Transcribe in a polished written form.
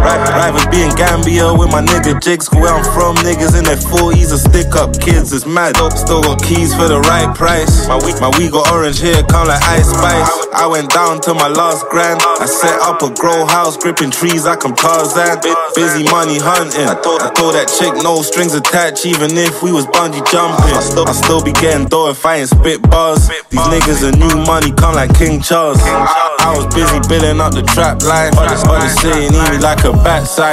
Rivals be in Gambia with my nigga Jigs. Where I'm from, niggas in their 40s are stick-up kids. It's mad. Still got keys for the right price. My weed got orange hair, come like Ice Spice. I went down to my last grand. I set up a grow house, gripping trees like I'm Tarzan. Busy money hunting. I told that chick no strings attached, even if we was bungee jumping. I still be getting dough if I ain't spit bars. These niggas are new money, come like King Charles. I was busy building up the trap line. All the city need me like a backside.